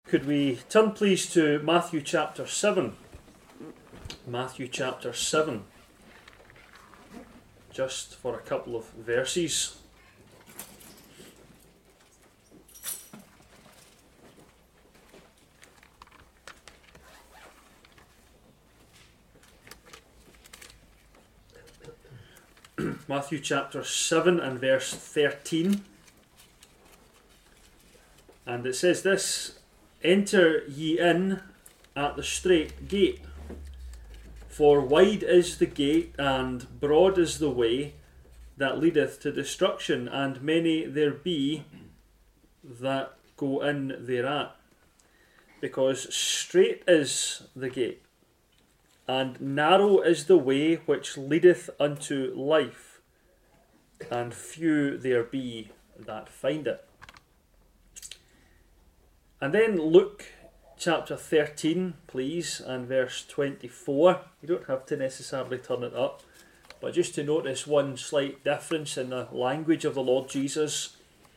Could we turn please to Matthew chapter 7? Matthew chapter 7. Just for a couple of verses. Matthew chapter 7 and verse 13. And it says this: Enter ye in at the strait gate, for wide is the gate, and broad is the way that leadeth to destruction, and many there be that go in thereat. Because strait is the gate, and narrow is the way which leadeth unto life, and few there be that find it. And then Luke chapter 13, please, and verse 24. You don't have to necessarily turn it up, but just to notice one slight difference in the language of the Lord Jesus.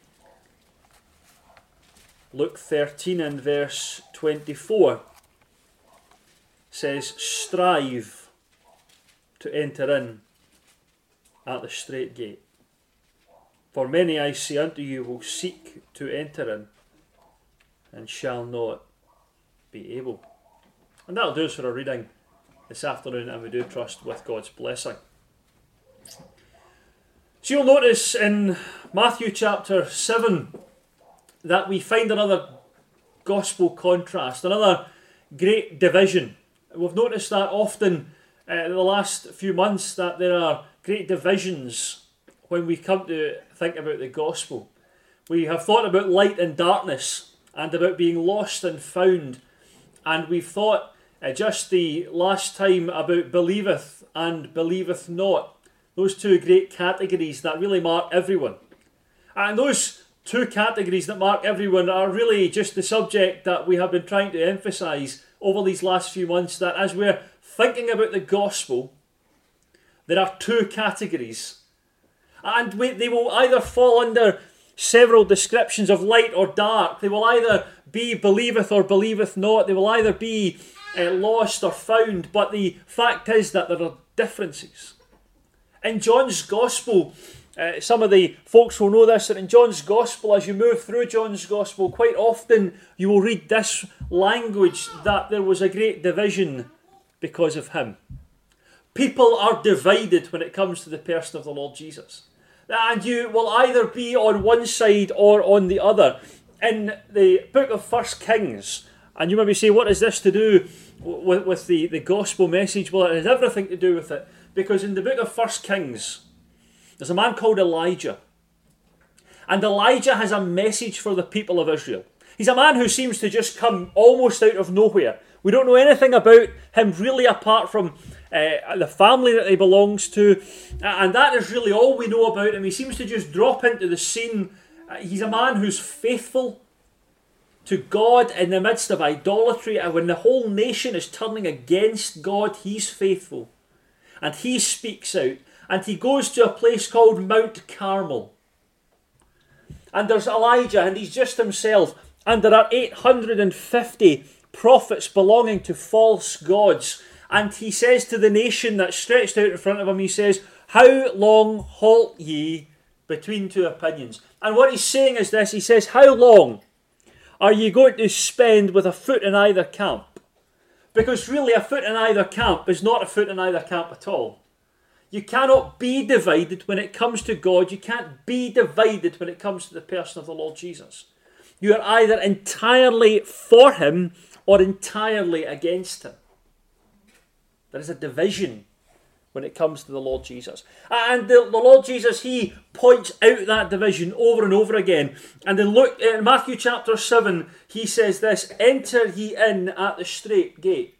Luke 13 and verse 24 says, Strive to enter in at the strait gate. For many, I say unto you, will seek to enter in, and shall not be able. And that'll do us for our reading this afternoon, and we do trust with God's blessing. So you'll notice in Matthew chapter 7 that we find another gospel contrast, another great division. We've noticed that often in the last few months, that there are great divisions when we come to think about the gospel. We have thought about light and darkness, and about being lost and found. And we've thought just the last time about believeth and believeth not. Those two great categories that really mark everyone. And those two categories that mark everyone are really just the subject that we have been trying to emphasise over these last few months, that as we're thinking about the gospel, there are two categories. And they will either fall under several descriptions of light or dark. They will either be believeth or believeth not. They will either be lost or found. But the fact is that there are differences. In John's Gospel, some of the folks will know this, that in John's Gospel, as you move through John's Gospel, quite often you will read this language, that there was a great division because of him. People are divided when it comes to the person of the Lord Jesus. And you will either be on one side or on the other. In the book of 1 Kings, and you maybe say, what is this to do with the gospel message? Well, it has everything to do with it. Because in the book of 1 Kings, there's a man called Elijah. And Elijah has a message for the people of Israel. He's a man who seems to just come almost out of nowhere. We don't know anything about him really apart from the family that he belongs to. And that is really all we know about him. He seems to just drop into the scene. He's a man who's faithful to God in the midst of idolatry. And when the whole nation is turning against God, he's faithful. And he speaks out. And he goes to a place called Mount Carmel. And there's Elijah, and he's just himself. And there are 850 prophets belonging to false gods. And he says to the nation that's stretched out in front of him, he says, How long halt ye between two opinions? And what he's saying is this, he says, How long are ye going to spend with a foot in either camp? Because really a foot in either camp is not a foot in either camp at all. You cannot be divided when it comes to God. You can't be divided when it comes to the person of the Lord Jesus. You are either entirely for him or entirely against him. There is a division when it comes to the Lord Jesus. And the Lord Jesus, he points out that division over and over again. And in Matthew chapter 7, he says this, Enter ye in at the strait gate.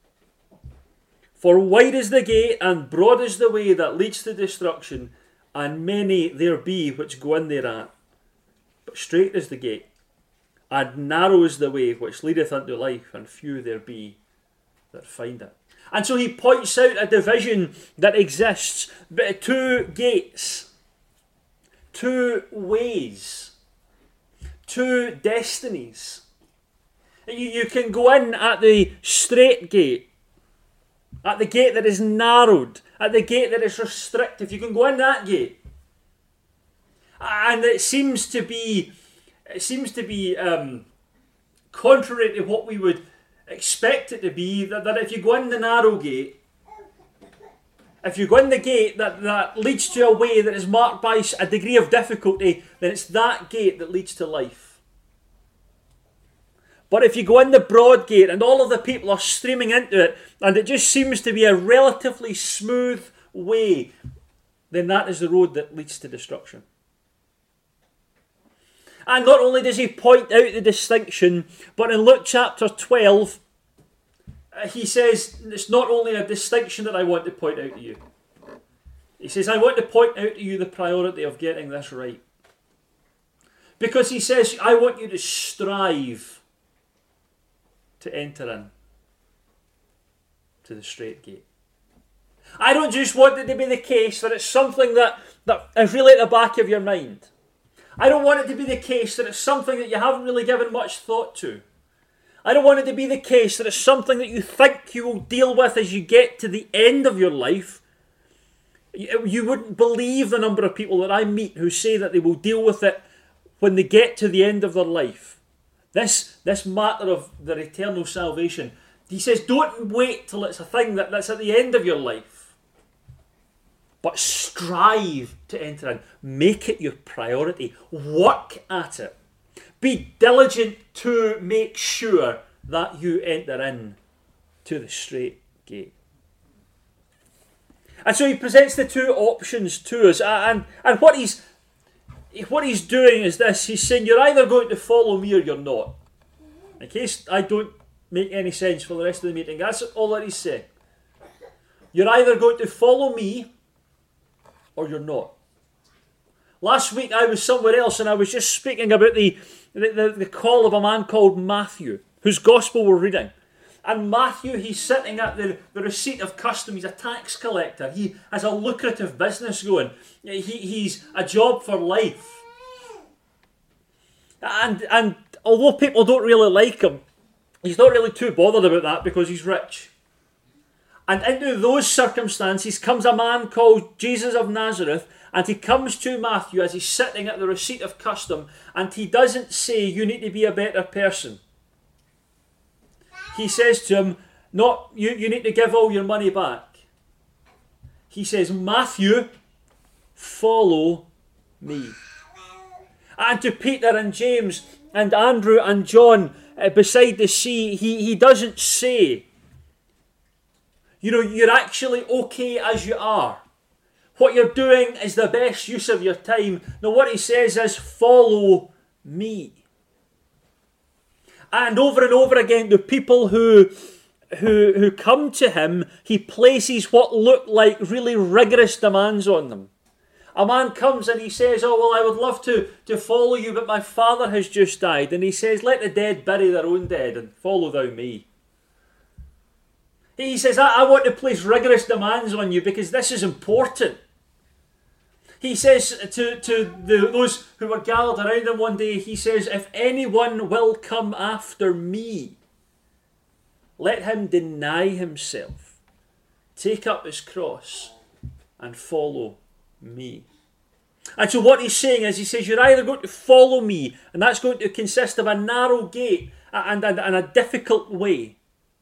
For wide is the gate, and broad is the way that leads to destruction, and many there be which go in thereat. But strait is the gate, and narrow is the way which leadeth unto life, and few there be that find it. And so he points out a division that exists, two gates, two ways, two destinies. You can go in at the straight gate, at the gate that is narrowed, at the gate that is restrictive. You can go in that gate. And it seems to be contrary to what we would expect it to be, that if you go in the narrow gate, if you go in the gate that leads to a way that is marked by a degree of difficulty, then it's that gate that leads to life. But if you go in the broad gate and all of the people are streaming into it, and it just seems to be a relatively smooth way, then that is the road that leads to destruction. And not only does he point out the distinction, but in Luke chapter 12, he says, it's not only a distinction that I want to point out to you. He says, I want to point out to you the priority of getting this right. Because he says, I want you to strive to enter in to the straight gate. I don't just want it to be the case that it's something that is really at the back of your mind. I don't want it to be the case that it's something that you haven't really given much thought to. I don't want it to be the case that it's something that you think you will deal with as you get to the end of your life. You wouldn't believe the number of people that I meet who say that they will deal with it when they get to the end of their life. This matter of their eternal salvation. He says, don't wait till it's a thing that's at the end of your life. But strive to enter in. Make it your priority. Work at it. Be diligent to make sure that you enter in to the straight gate. And so he presents the two options to us. And what he's doing is this. He's saying, you're either going to follow me or you're not. In case I don't make any sense for the rest of the meeting, that's all that he's saying. You're either going to follow me or you're not. Last week I was somewhere else and I was just speaking about the call of a man called Matthew, whose gospel we're reading. And Matthew, he's sitting at the receipt of custom. He's a tax collector. He has a lucrative business going. He's a job for life. And although people don't really like him, he's not really too bothered about that because he's rich. And into those circumstances comes a man called Jesus of Nazareth, and he comes to Matthew as he's sitting at the receipt of custom, and he doesn't say, you need to be a better person. He says to him, not you need to give all your money back. He says, Matthew, follow me. And to Peter and James and Andrew and John beside the sea, he doesn't say, you're actually okay as you are. What you're doing is the best use of your time. No, what he says is, follow me. And over again, the people who come to him, he places what look like really rigorous demands on them. A man comes and he says, oh, well, I would love to follow you, but my father has just died. And he says, let the dead bury their own dead and follow thou me. He says, I want to place rigorous demands on you because this is important. He says to those who were gathered around him one day, he says, if anyone will come after me, let him deny himself, take up his cross, and follow me. And so what he's saying is, he says, you're either going to follow me, and that's going to consist of a narrow gate and a difficult way.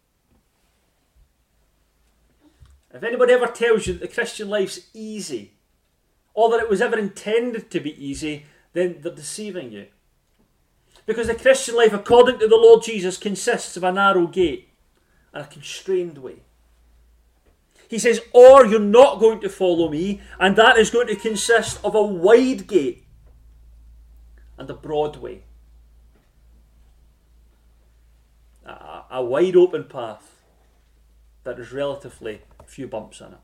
If anybody ever tells you that the Christian life's easy, or that it was ever intended to be easy, then they're deceiving you. Because the Christian life, according to the Lord Jesus, consists of a narrow gate and a constrained way. He says, or you're not going to follow me, and that is going to consist of a wide gate and a broad way. A wide open path that is relatively few bumps in it.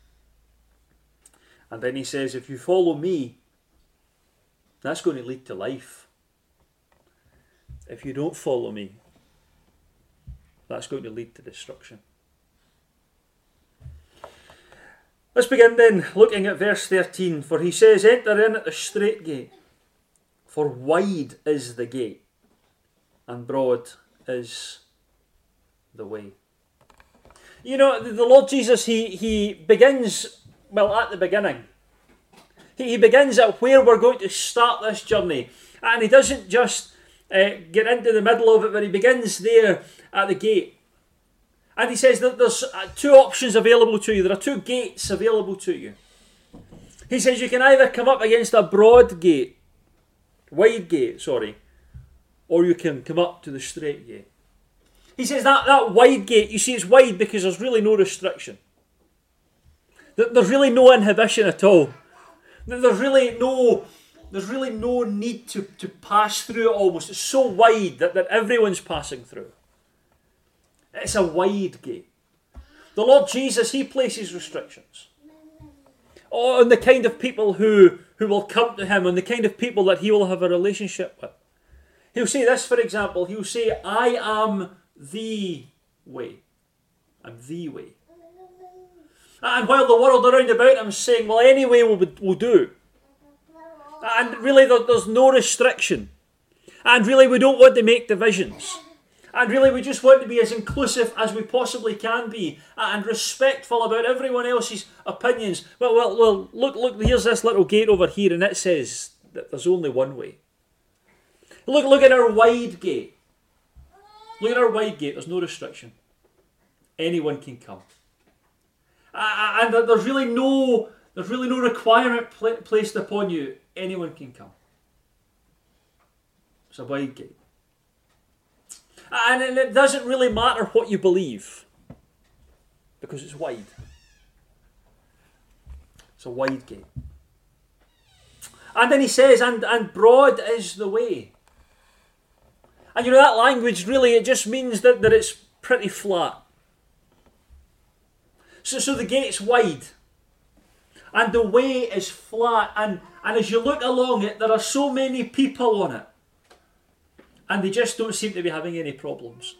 And then he says, if you follow me, that's going to lead to life. If you don't follow me, that's going to lead to destruction. Let's begin then looking at verse 13. For he says, enter in at the straight gate, for wide is the gate, and broad is the way. You know, the Lord Jesus, he begins, well, at the beginning. He begins at where we're going to start this journey. And he doesn't just get into the middle of it, but he begins there at the gate. And he says that there's two options available to you. There are two gates available to you. He says you can either come up against a wide gate, or you can come up to the straight gate. He says that wide gate, you see, it's wide because there's really no restriction. There's really no inhibition at all. There's really no need to pass through it almost. It's so wide that everyone's passing through. It's a wide gate. The Lord Jesus, he places restrictions on the kind of people who will come to him, on the kind of people that he will have a relationship with. He'll say this, for example. He'll say, I am the way. I'm the way. And while the world around about him is saying, well, any way will do. And really there's no restriction. And really we don't want to make divisions. And really we just want to be as inclusive as we possibly can be. And respectful about everyone else's opinions. Well, look, here's this little gate over here, and it says that there's only one way. Look at our wide gate. Look at our wide gate. There's no restriction. Anyone can come. And there's really no requirement placed upon you. Anyone can come. It's a wide gate. And it doesn't really matter what you believe, because it's wide. It's a wide gate. And then he says, and broad is the way. And you know, that language really, it just means that it's pretty flat. So the gate's wide. And the way is flat. And as you look along it, there are so many people on it. And they just don't seem to be having any problems.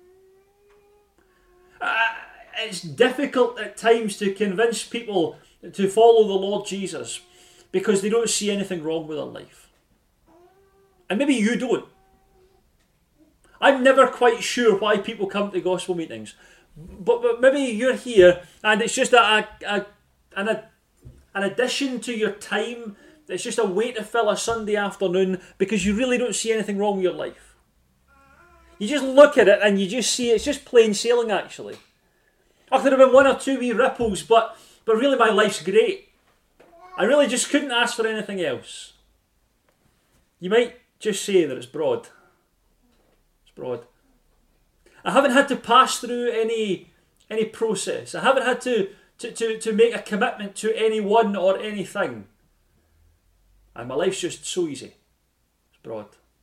It's difficult at times to convince people to follow the Lord Jesus because they don't see anything wrong with their life. And maybe you don't. I'm never quite sure why people come to gospel meetings. But maybe you're here and it's just an addition to your time. It's just a way to fill a Sunday afternoon because you really don't see anything wrong with your life. You just look at it and you just see it's just plain sailing actually. Oh, there have been one or two wee ripples, but really my life's great. I really just couldn't ask for anything else. You might just say that it's broad. Broad. I haven't had to pass through any process. I haven't had to make a commitment to anyone or anything. And my life's just so easy. It's broad.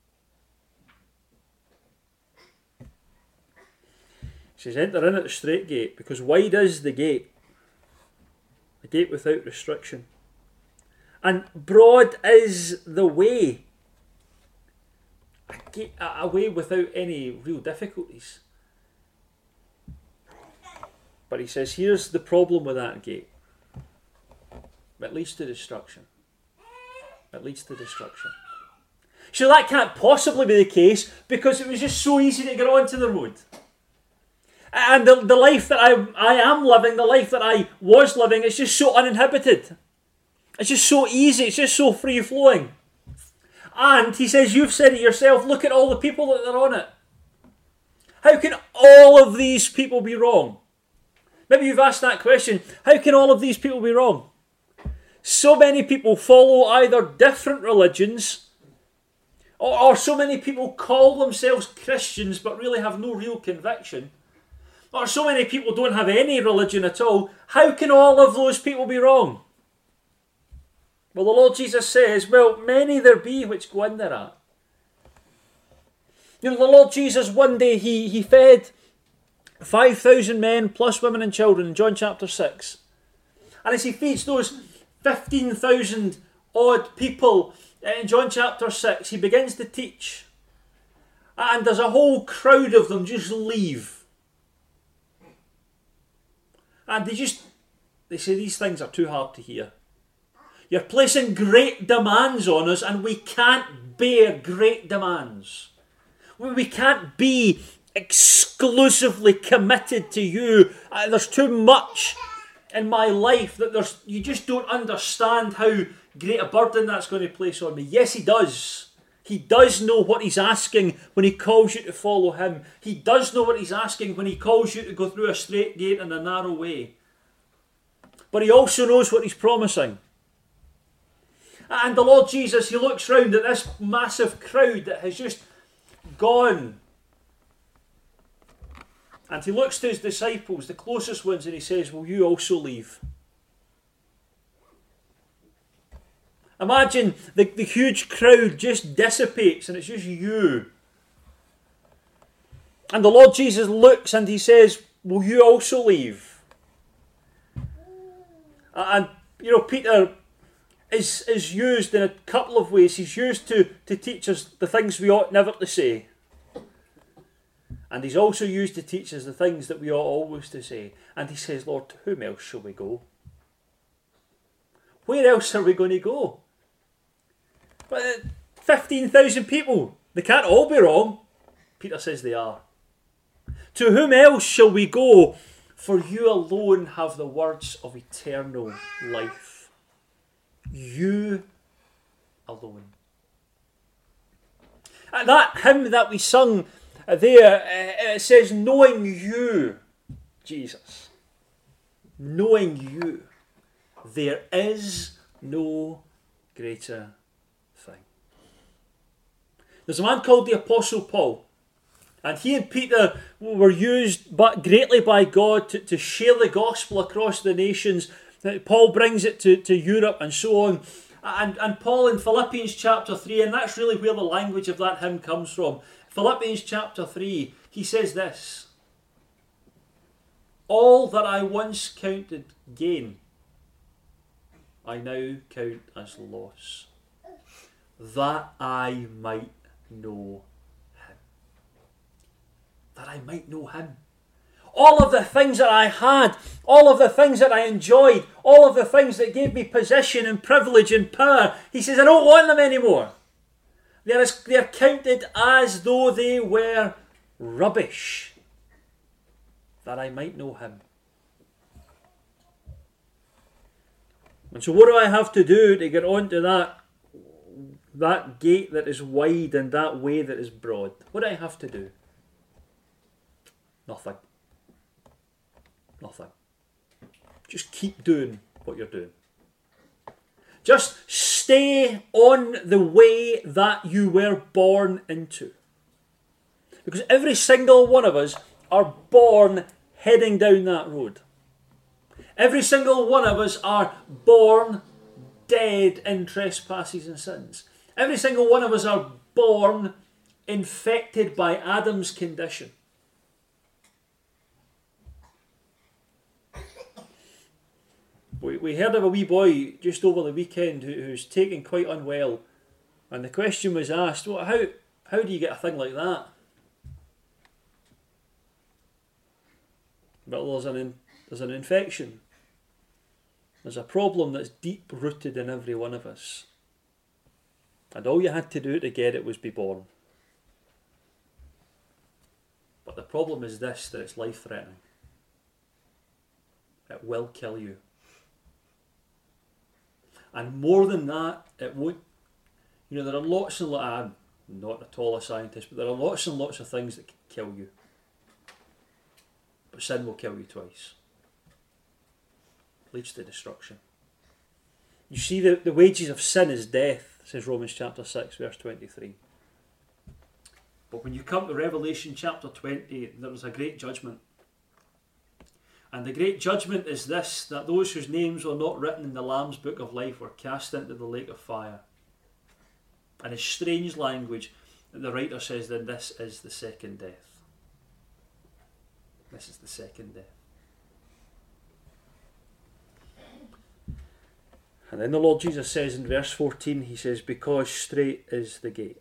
He says, enter in at the straight gate, because wide is the gate without restriction. And broad is the way. A way without any real difficulties. But he says, here's the problem with that gate. It leads to destruction. It leads to destruction. So that can't possibly be the case because it was just so easy to get onto the road. And the life that I am living, the life that I was living, is just so uninhibited. It's just so easy. It's just so free-flowing. And he says, you've said it yourself, look at all the people that are on it. How can all of these people be wrong? Maybe you've asked that question. How can all of these people be wrong? So many people follow either different religions, or so many people call themselves Christians but really have no real conviction, or so many people don't have any religion at all. How can all of those people be wrong? Well, the Lord Jesus says, well, many there be which go in thereat. You know, the Lord Jesus, one day, he fed 5,000 men plus women and children in John chapter 6. And as he feeds those 15,000 odd people in John chapter 6, he begins to teach. And there's a whole crowd of them just leave. And they say these things are too hard to hear. You're placing great demands on us and we can't bear great demands. We can't be exclusively committed to you. There's too much in my life that you just don't understand how great a burden that's going to place on me. Yes, he does. He does know what he's asking when he calls you to follow him. He does know what he's asking when he calls you to go through a straight gate and a narrow way. But he also knows what he's promising. And the Lord Jesus, he looks round at this massive crowd that has just gone. And he looks to his disciples, the closest ones, and he says, will you also leave? Imagine the huge crowd just dissipates and it's just you. And the Lord Jesus looks and he says, will you also leave? And, Peter is used in a couple of ways. He's used to teach us the things we ought never to say. And he's also used to teach us the things that we ought always to say. And he says, Lord, to whom else shall we go? Where else are we going to go? 15,000 people. They can't all be wrong. Peter says they are. To whom else shall we go? For you alone have the words of eternal life. You alone. And that hymn that we sung there, it says, knowing you, Jesus. Knowing you. There is no greater thing. There's a man called the Apostle Paul. And he and Peter were used greatly by God to share the gospel across the nations. Paul brings it to Europe and so on. And Paul in Philippians chapter 3, and that's really where the language of that hymn comes from. Philippians chapter 3, he says this. All that I once counted gain, I now count as loss, that I might know him. That I might know him. All of the things that I had, all of the things that I enjoyed, all of the things that gave me position and privilege and power, he says, I don't want them anymore. They're counted as though they were rubbish, that I might know him. And so what do I have to do to get onto that gate that is wide and that way that is broad? What do I have to do? Nothing. Nothing. Just keep doing what you're doing. Just stay on the way that you were born into. Because every single one of us are born heading down that road. Every single one of us are born dead in trespasses and sins. Every single one of us are born infected by Adam's condition. We heard of a wee boy just over the weekend who's taken quite unwell, and the question was asked, well, how do you get a thing like that? Well, there's an infection. There's a problem that's deep rooted in every one of us. And all you had to do to get it was be born. But the problem is this, that it's life-threatening. It will kill you. And more than that, it won't. There are lots and lots, I'm not at all a scientist, but there are lots and lots of things that can kill you. But sin will kill you twice. It leads to destruction. You see, the wages of sin is death, says Romans chapter 6, verse 23. But when you come to Revelation chapter 20, there is a great judgment. And the great judgment is this, that those whose names were not written in the Lamb's book of life were cast into the lake of fire. And in strange language, the writer says that this is the second death. This is the second death. And then the Lord Jesus says in verse 14, he says, because straight is the gate,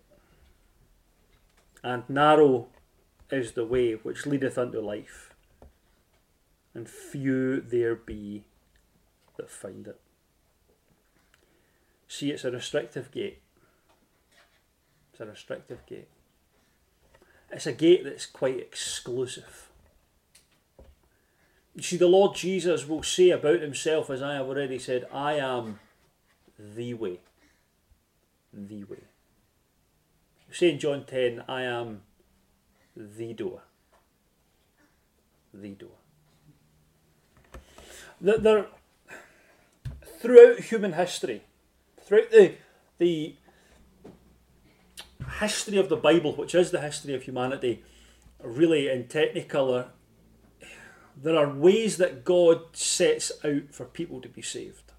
and narrow is the way which leadeth unto life, and few there be that find it. See, it's a restrictive gate. It's a restrictive gate. it's a gate that's quite exclusive. You see, the Lord Jesus will say about himself, as I have already said, I am the way. The way. You say in John 10, I am the door. The door. There, throughout human history, throughout the history of the Bible, which is the history of humanity, really in technicolor, there are ways that God sets out for people to be saved.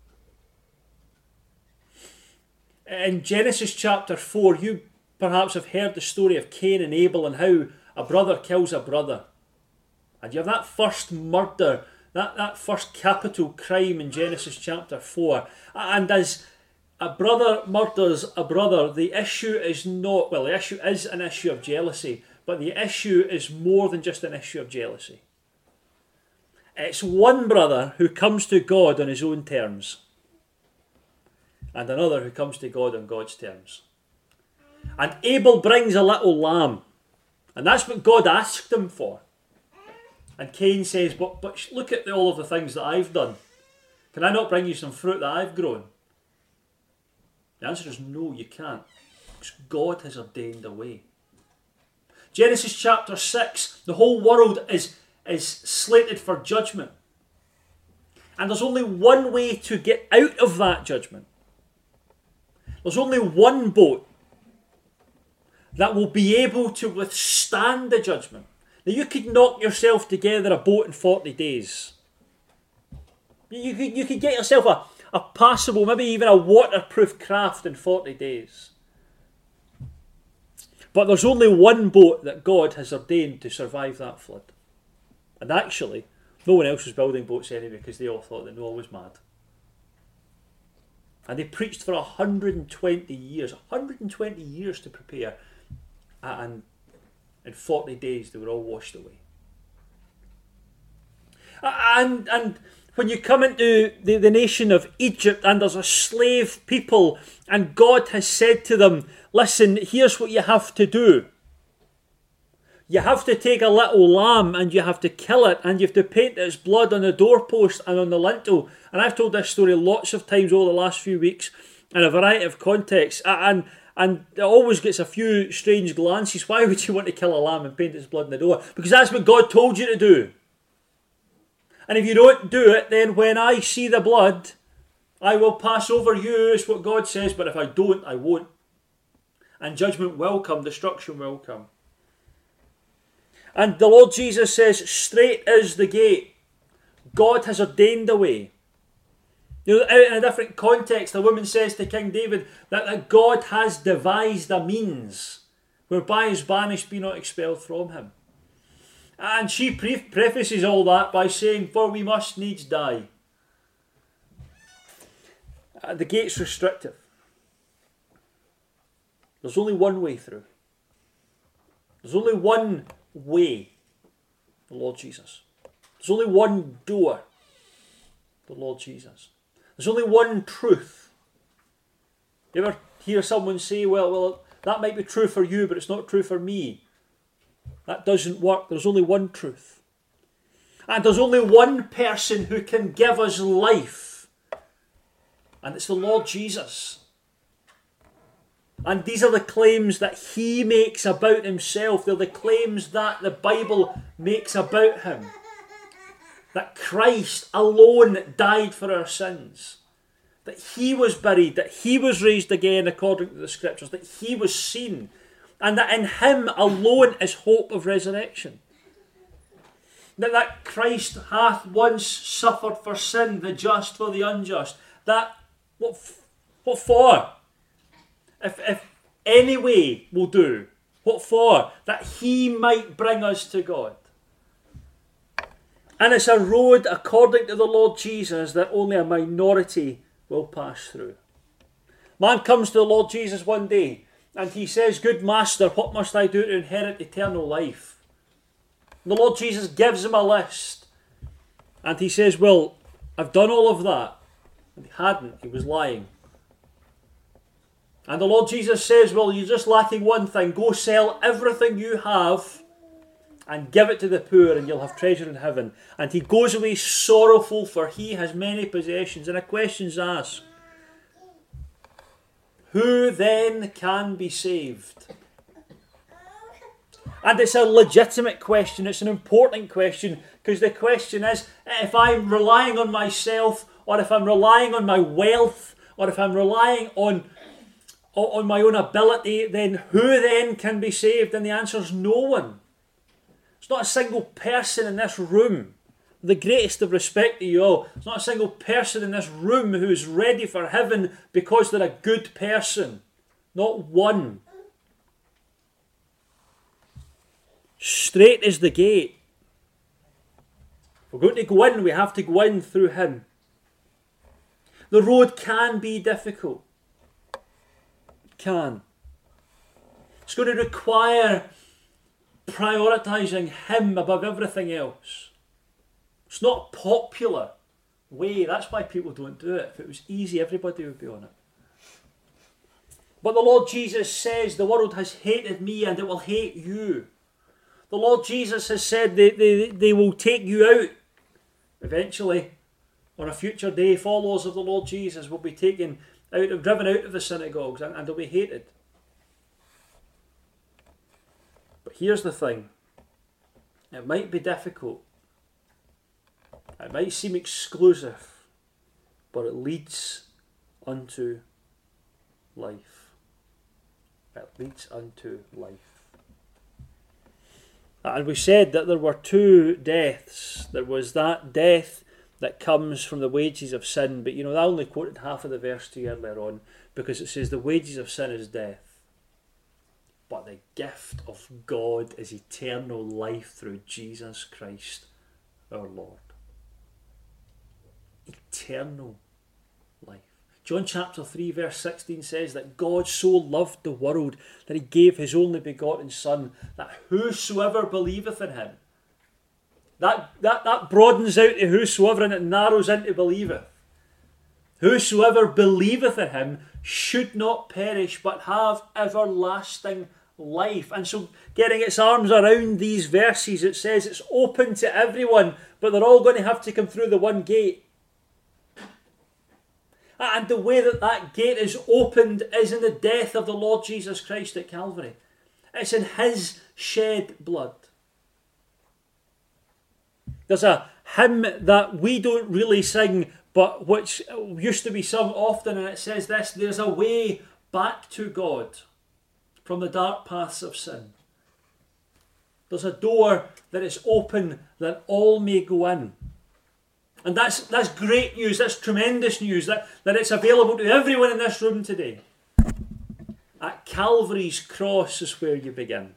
In Genesis chapter 4, you perhaps have heard the story of Cain and Abel and how a brother kills a brother. And you have that first murder, that first capital crime in Genesis chapter 4. And as a brother murders a brother, the issue is not, well, the issue is an issue of jealousy, but the issue is more than just an issue of jealousy. It's one brother who comes to God on his own terms, and another who comes to God on God's terms. And Abel brings a little lamb, and that's what God asked him for. And Cain says, but look at all of the things that I've done. Can I not bring you some fruit that I've grown? The answer is no, you can't. Because God has ordained a way. Genesis chapter 6, the whole world is slated for judgment. And there's only one way to get out of that judgment. There's only one boat that will be able to withstand the judgment. Now, you could knock yourself together a boat in 40 days. You could get yourself a passable, maybe even a waterproof craft in 40 days. But there's only one boat that God has ordained to survive that flood. And actually, no one else was building boats anyway because they all thought that Noah was mad. And they preached for 120 years. 120 years to prepare. And in 40 days they were all washed away. And when you come into the nation of Egypt and there's a slave people and God has said to them, listen, here's what you have to do. You have to take a little lamb and you have to kill it and you have to paint its blood on the doorpost and on the lintel. And I've told this story lots of times over the last few weeks in a variety of contexts. And it always gets a few strange glances. Why would you want to kill a lamb and paint its blood on the door? Because that's what God told you to do. And if you don't do it, then when I see the blood, I will pass over you, is what God says. But if I don't, I won't. And judgment will come, destruction will come. And the Lord Jesus says, straight is the gate. God has ordained a way. You know, out in a different context, a woman says to King David that God has devised a means whereby his banished be not expelled from him. And she prefaces all that by saying, for we must needs die. The gate's restrictive. There's only one way through. There's only one way, the Lord Jesus. There's only one door, the Lord Jesus. There's only one truth. You ever hear someone say, well, that might be true for you, but it's not true for me? That doesn't work. There's only one truth. And there's only one person who can give us life. And it's the Lord Jesus. And these are the claims that he makes about himself. They're the claims that the Bible makes about him. That Christ alone died for our sins. That he was buried. That he was raised again according to the scriptures. That he was seen. And that in him alone is hope of resurrection. That Christ hath once suffered for sin, the just for the unjust. That, what for? If any way will do, what for? That he might bring us to God. And it's a road, according to the Lord Jesus, that only a minority will pass through. Man comes to the Lord Jesus one day, and he says, good master, what must I do to inherit eternal life? And the Lord Jesus gives him a list. And he says, well, I've done all of that. And he hadn't, he was lying. And the Lord Jesus says, well, you're just lacking one thing. Go sell everything you have and give it to the poor, and you'll have treasure in heaven. And he goes away sorrowful, for he has many possessions. And a question's asked, who then can be saved? And it's a legitimate question. It's an important question, because the question is, if I'm relying on myself, or if I'm relying on my wealth, or if I'm relying on my own ability, then who then can be saved? And the answer is no one. There's not a single person in this room, the greatest of respect to you all, there's not a single person in this room who is ready for heaven because they're a good person. Not one. Straight is the gate. If we're going to go in, we have to go in through him. The road can be difficult. Can. It's going to require prioritising him above everything else. It's not a popular way. That's why people don't do it. If it was easy, everybody would be on it. But the Lord Jesus says, the world has hated me and it will hate you. The Lord Jesus has said they will take you out. Eventually, on a future day, followers of the Lord Jesus will be taken out, driven out of the synagogues, and they'll be hated. But here's the thing. It might be difficult. It might seem exclusive, but it leads unto life. It leads unto life. And we said that there were two deaths. There was that death that comes from the wages of sin. But I only quoted half of the verse to you earlier on, because it says the wages of sin is death. But the gift of God is eternal life through Jesus Christ our Lord. Eternal life. John chapter 3 verse 16 says that God so loved the world that he gave his only begotten Son, that whosoever believeth in him. That broadens out to whosoever, and it narrows into believeth. Whosoever believeth in him should not perish but have everlasting life. And so, getting its arms around these verses, it says it's open to everyone, but they're all going to have to come through the one gate. And the way that gate is opened is in the death of the Lord Jesus Christ at Calvary. It's in his shed blood. There's a hymn that we don't really sing, but which used to be sung often, and it says this: there's a way back to God from the dark paths of sin. There's a door that is open that all may go in. And that's great news, that's tremendous news, that it's available to everyone in this room today. At Calvary's cross is where you begin.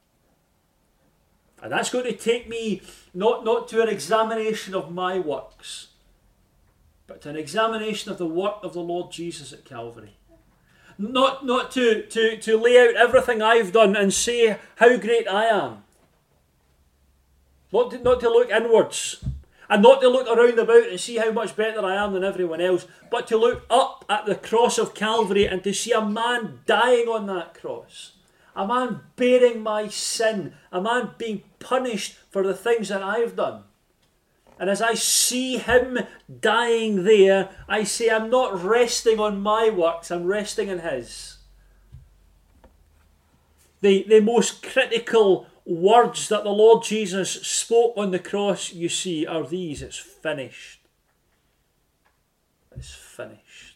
And that's going to take me not to an examination of my works, but to an examination of the work of the Lord Jesus at Calvary. Not to lay out everything I've done and say how great I am. Not to look inwards. And not to look around about and see how much better I am than everyone else, but to look up at the cross of Calvary and to see a man dying on that cross. A man bearing my sin. A man being punished for the things that I've done. And as I see him dying there, I say I'm not resting on my works, I'm resting in his. The most critical words that the Lord Jesus spoke on the cross, you see, are these: it's finished. It's finished.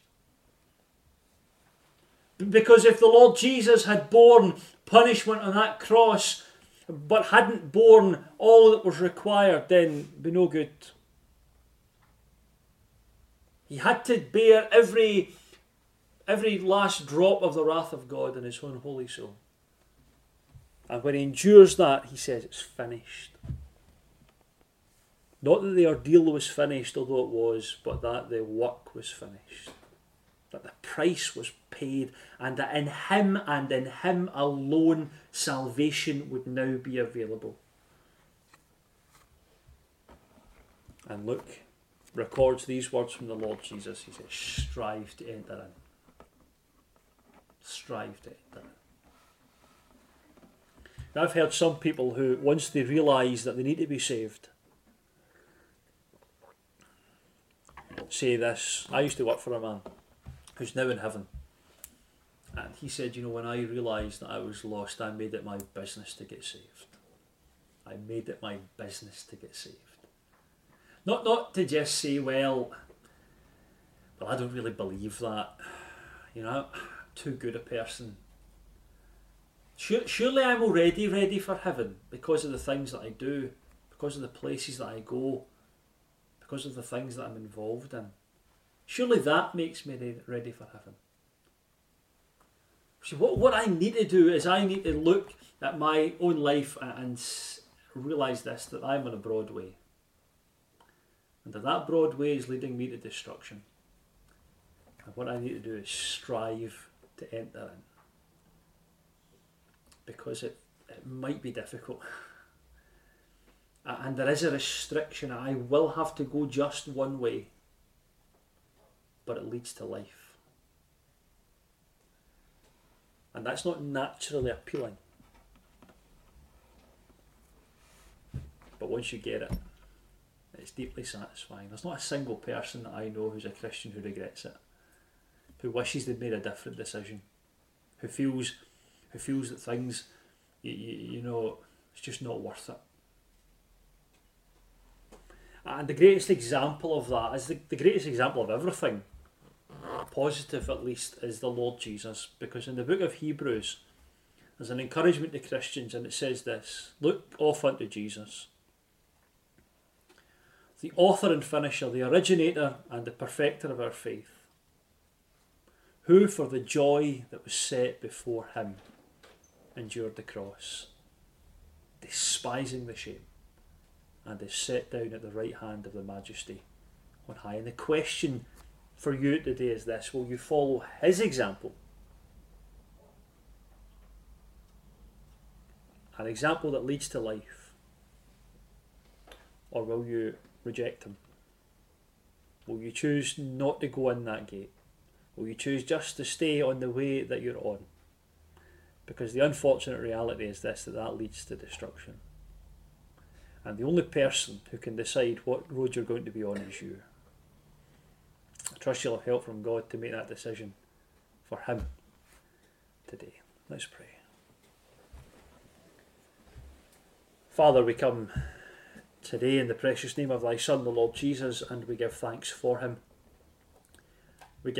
Because if the Lord Jesus had borne punishment on that cross, but hadn't borne all that was required, then it'd be no good. He had to bear every last drop of the wrath of God in his own holy soul. And when he endures that, he says it's finished. Not that the ordeal was finished, although it was, but that the work was finished. That the price was paid, and that in him and in him alone salvation would now be available. And Luke records these words from the Lord Jesus. He says, strive to enter in. strive to enter in. Now, I've heard some people who, once they realise that they need to be saved, say this. I used to work for a man who's now in heaven, and he said, when I realised that I was lost, I made it my business to get saved. I made it my business to get saved. Not to just say, well, I don't really believe that. I'm too good a person. Surely I'm already ready for heaven because of the things that I do, because of the places that I go, because of the things that I'm involved in. Surely that makes me ready for heaven. See, what I need to do is I need to look at my own life and realise this, that I'm on a broad way. And that broad way is leading me to destruction. And what I need to do is strive to enter in. Because it might be difficult. And there is a restriction. I will have to go just one way. But it leads to life. And that's not naturally appealing. But once you get it, it's deeply satisfying. There's not a single person that I know who's a Christian who regrets it, who wishes they'd made a different decision, who feels that things, it's just not worth it. And the greatest example of that is the greatest example of everything, positive at least, is the Lord Jesus. Because in the book of Hebrews, there's an encouragement to Christians, and it says this: look off unto Jesus, the author and finisher, the originator and the perfecter of our faith, who for the joy that was set before him endured the cross, despising the shame, and is set down at the right hand of the Majesty on high. And the question for you today is this: will you follow his example? An example that leads to life. Or will you reject him? Will you choose not to go in that gate? Will you choose just to stay on the way that you're on? Because the unfortunate reality is this, that leads to destruction. And the only person who can decide what road you're going to be on is you. I trust you'll have help from God to make that decision for him today. Let's pray. Father, we come today in the precious name of thy Son, the Lord Jesus, and we give thanks for him.